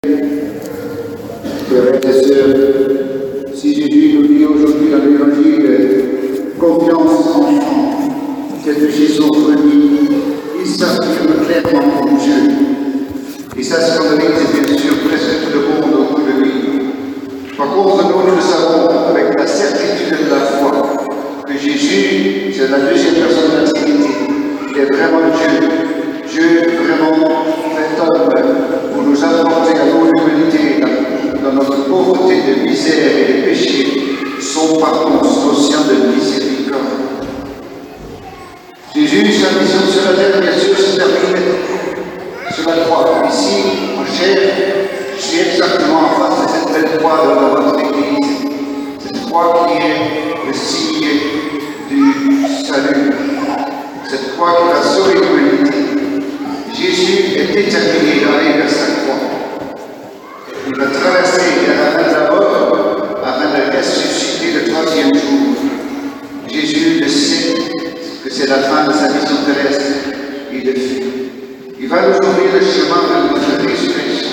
Frères et sœurs, si Jésus nous dit aujourd'hui dans l'Évangile, confiance enfant, cette schizophrénie, il s'affirme clairement comme Dieu. Et ça scandalise bien sûr presque tout le monde autour de lui. Par contre, nous le savons avec la certitude de la foi que Jésus, c'est la deuxième personne de la Trinité. Il est vraiment Dieu. Dieu vraiment fait homme pour nous apporter à nous l'humanité dans notre pauvreté de misère et de péché, son pardon, son océan de miséricorde. Jésus, sa mission sur la terre, bien sûr, c'est terminé sur la croix. Ici, en chair, je suis exactement en face de cette belle croix de notre Église. Cette croix qui est le signe du salut. Cette croix qui va sauver l'humanité. Jésus est déterminé d'aller vers sa croix. Il va traverser la fin de la mort afin de ressusciter le troisième jour. Jésus le sait que c'est la fin de sa mission terrestre. Il le fait. Il va nous ouvrir le chemin vers notre résurrection.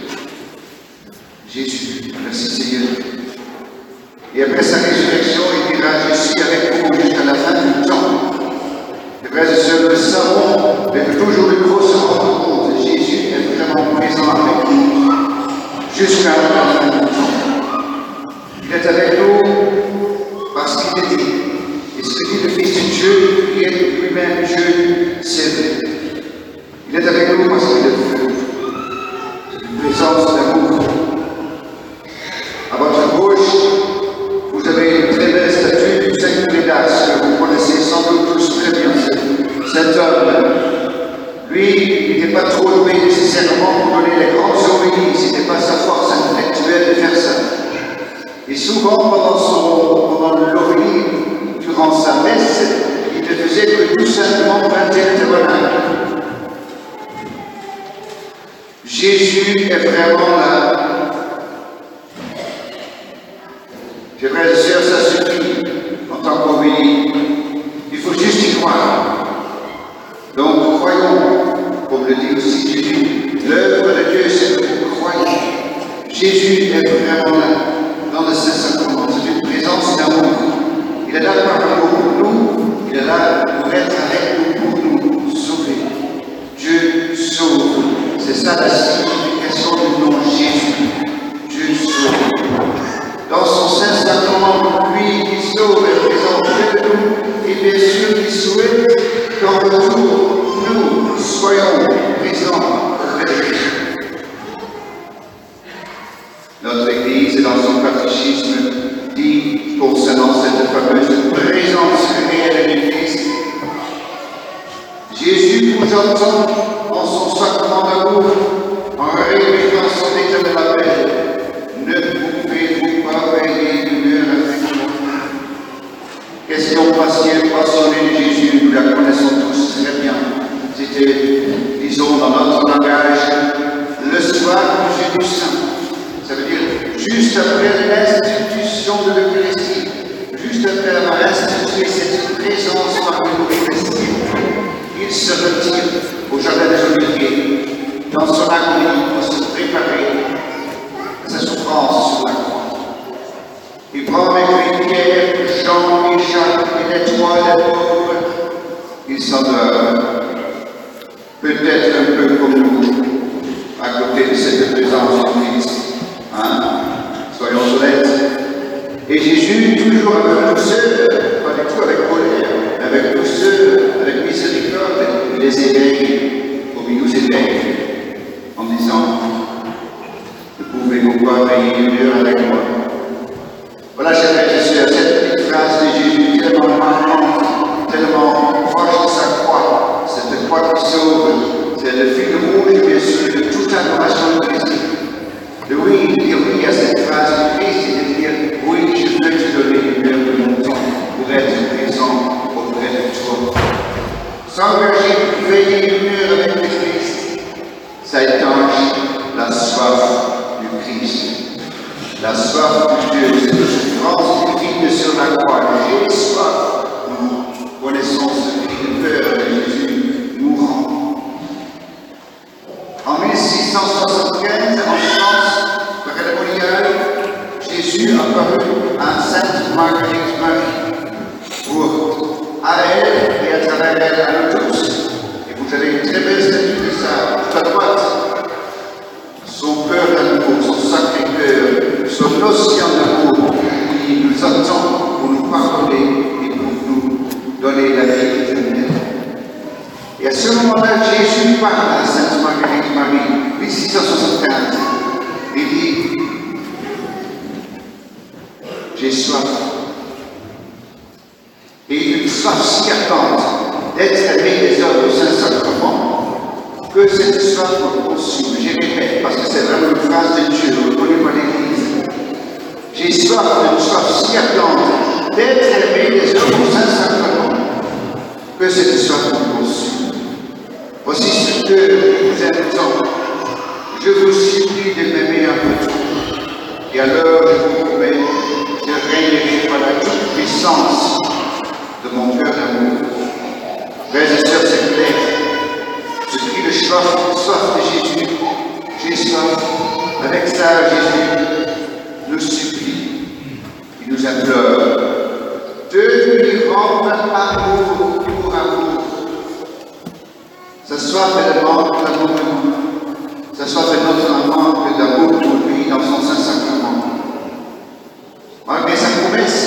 Jésus, merci Seigneur. Et après sa résurrection, il dira, je suis avec vous jusqu'à la fin du temps. Les frères et sœurs, nous le savons, mais que toujours le gros se rend compte. Jésus est vraiment présent avec nous jusqu'à la fin du temps. Il est avec nous parce qu'il est dit. Et ce que dit le Fils de Dieu, qui est lui-même Dieu, c'est vrai. Il est avec nous parce qu'il est feu. C'est une présence d'amour. À votre gauche, vous avez une très belle statue du Saint Médas que vous connaissez sans doute tous très bien. Cet homme, lui, il n'était pas trop doué nécessairement pour donner les grandes homélies, ce n'était pas sa force intellectuelle de faire ça. Et souvent, pendant l'homélie, durant sa messe, il ne faisait que tout simplement prêter le tabernacle. Jésus est vraiment là. Mes frères et sœurs, ça suffit en tant qu'homélie. Il faut juste y croire. Donc, croyons, comme le dit aussi Jésus, l'œuvre de Dieu, c'est que vous croyez. Jésus est vraiment là, dans le Saint-Sacrement. C'est une présence d'amour. Il est là par amour pour nous, il est là pour être avec nous, pour nous sauver. Dieu sauve. C'est ça la signification du nom Jésus. Dieu sauve. Dans son Saint-Sacrement, lui qui sauve est présent près de nous, et bien sûr qui souhaite qu'en retour, nous soyons présents auprès de lui. Notre Église, dans son catéchisme, dit concernant cette fameuse présence réelle du Christ, Jésus vous entend en son sacrement d'amour, en réunissant son éternel appel. Ne pouvez-vous pas veiller une heure avec moi? Question passionnée de Jésus, nous la connaissons tous très bien. C'était, disons dans notre langage, le soir du Jésus Saint. Ça veut dire juste après l'institution de l'Eucharistie, juste après avoir institué cette présence parmi nous l'Eucharistie, il se retire au jardin des Oliviers, dans son agonie pour se préparer à sa souffrance sur la croix. Il prend avec lui Pierre, Jean et Jacques et les trois des pauvres. Il s'endort, peut-être un peu comme nous, à côté de cette présence du Christ. Hein? Soyons honnêtes. Et Jésus, toujours avec douceur, pas du tout avec colère, avec douceur, avec miséricorde, il les éveille, comme il nous éveille, en disant, ne pouvez-vous pas veiller une heure avec moi? Voilà, chers frères et sœurs, cette petite phrase de Jésus, tellement marquante, tellement proche de sa croix, cette croix qui sauve, c'est le fil rouge, bien sûr, de toute l'adoration de Christ. De oui, dire oui à cette phrase de Christ, c'est de dire oui, je veux te donner une heure de mon temps pour être présent auprès de toi. S'engager pour veiller une heure avec le Christ, ça étanche la soif du Christ. La soif de Dieu, cette souffrance divine sur la croix. J'ai soif. Nous connaissons ce cri de peur de Jésus mourant. En 1675, en apparu à Sainte Marguerite Marie pour, à elle et à travers elle, à nous tous. Et vous avez une très belle statue de ça, tout à droite. Son cœur d'amour, son sacré cœur, son océan d'amour qui nous attend pour nous pardonner et pour nous donner la vie éternelle. Et à ce moment-là, Jésus parle à Sainte Marguerite Marie, 1675. Il dit, j'ai soif. Et une soif si ardente d'être aimé des hommes au Saint-Sacrement que cette soif me consume. Je répète, parce que c'est vraiment une phrase de Dieu, reconnue par l'Église. J'ai soif d'une soif si ardente d'être aimé des hommes au Saint-Sacrement que cette soif me consume. Voici ce que nous aime tant. Je vous supplie de m'aimer un peu trop. Et alors, je vous promets, je régnerai par la toute-puissance de mon cœur d'amour. Frères et sœurs, c'est clair. Ce cri de soif de Jésus. J'ai soif. Avec ça, Jésus nous supplie. Il nous implore de lui rendre amour pour amour. Sa soif, elle manque d'amour de nous. Sa soif est notre manque d'amour pour lui dans son Saint-Sacrement. Malgré sa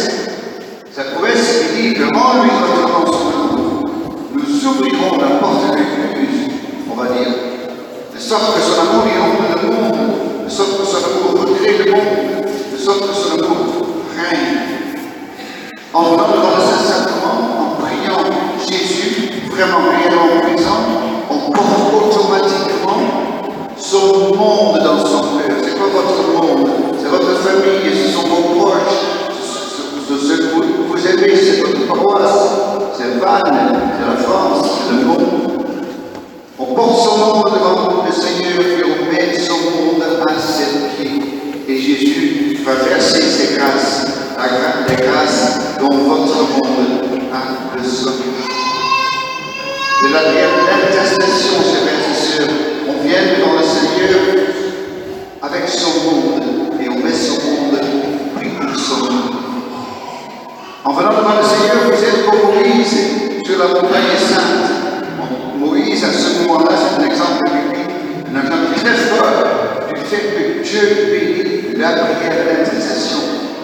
promesse, il dit que en lui retrouvant son amour, nous ouvrirons la porte de l'écluse, on va dire, de sorte que son amour inonde le monde, de sorte que son amour recrée le monde, de sorte que son amour règne. En venant devant le Saint-Sacrement, en priant Jésus, vraiment réellement présent, on porte automatiquement son monde dans son cœur. C'est quoi votre monde? C'est votre famille, ce sont vos proches, ce que vous aimez, c'est votre paroisse, c'est Vannes, c'est la France, c'est le monde. On porte son monde devant le Seigneur et on met son monde à ses pieds. Et Jésus va verser ses grâces, les grâces dont votre monde a besoin. C'est la prière d'intercession, chers frères et sœurs. On vient devant le Seigneur avec son monde et on met son monde pris pour son monde. En venant devant le Seigneur, vous êtes comme Moïse sur la montagne sainte. Moïse, à ce moment-là, c'est un exemple biblique, un exemple très fort du fait que Dieu bénit la prière d'intercession.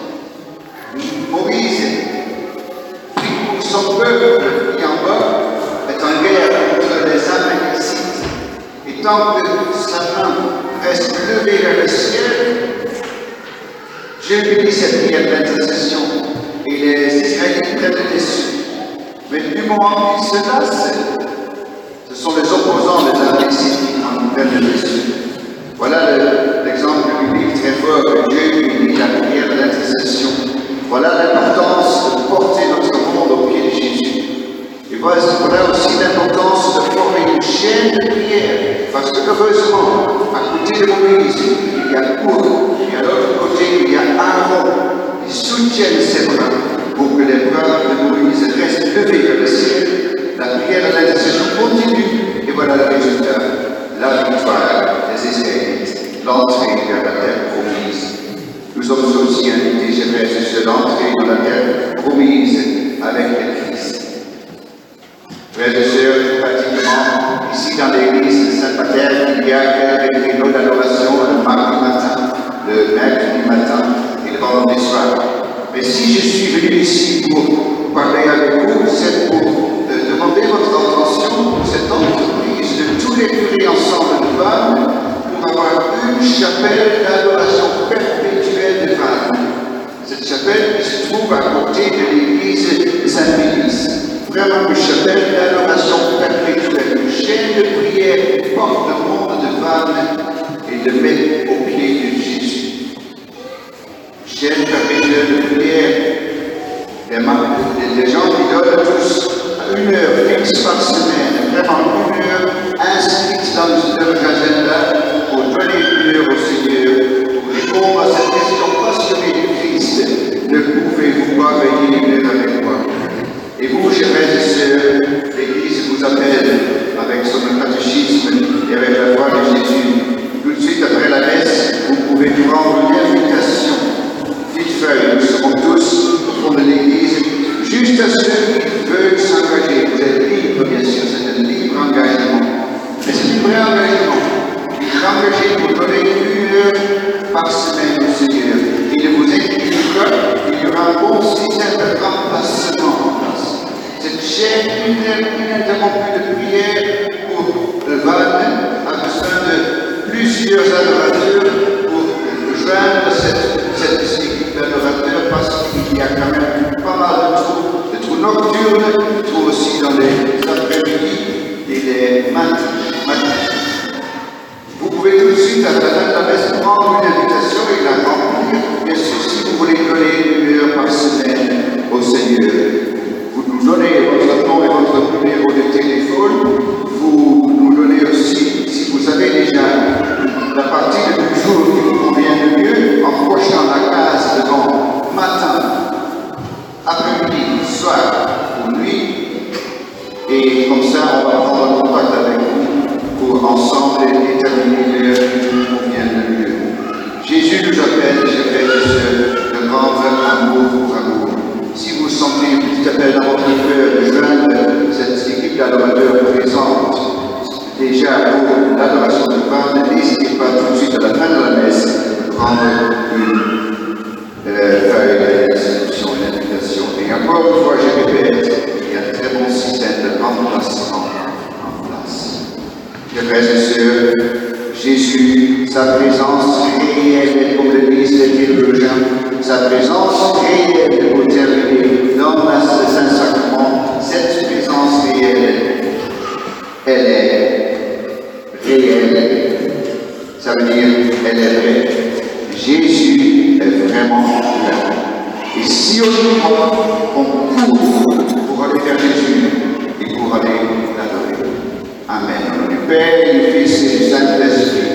Moïse, pris pour son peuple qui en bas est en guerre contre les Amalécites. Et tant que sa main reste levée vers le ciel, Dieu bénit cette prière d'intercession et les Israélites prennent dessus. Mais du moment qu'ils se lassent, ce sont les opposants des Amalécites qui en prennent dessus. Voilà l'exemple biblique très fort que Dieu bénit la prière d'intercession. Voilà l'importance de porter notre monde au pied de Jésus. Et voilà aussi l'importance de former une chaîne de prière. Parce que heureusement, à côté de Moïse, il y a Our, et à l'autre côté, il y a Aaron. Ils soutiennent ces bras pour que les bras de Moïse restent levés vers le ciel. La prière de l'intercession continue. Et voilà le résultat, la victoire des Israélites, l'entrée vers la terre promise. Nous sommes aussi invités, chers frères et sœurs, d'entrer dans la terre promise avec le Christ. Frères et sœurs, pratiquement, ici dans l'église de Saint-Pater, il y a des créneaux d'adoration le mardi matin, le mercredi matin et le vendredi soir. Mais si je suis venu ici pour parler avec vous, c'est pour demander votre attention pour cette entreprise de tous les curés ensemble de Vannes pour avoir une chapelle d'adoration perpétuelle de Vannes. Cette chapelle qui se trouve à côté de l'église Saint-Mélis. Vraiment une chapelle d'adoration perpétuelle, une chaîne de prière qui porte le monde de Vannes et le met au pied de Jésus. Une chaîne perpétuelle de prière. Les gens qui donnent tous à 1 heure fixe par semaine, vraiment 1 heure inscrite dans leur agenda pour donner 1 heure au Seigneur, pour répondre à cette question passionnée du Christ. Ne pouvez-vous pas veiller 1 heure avec moi? Et vous, chers frères et sœurs, l'Église vous appelle avec son catéchisme et avec la foi de Jésus. Tout de suite après la messe, vous pouvez prendre une invitation, petite feuille. vraiment là. Et si on y croit, on court pour aller vers Jésus et pour aller l'adorer. Amen. Au nom du Père, du Fils et du Saint-Esprit.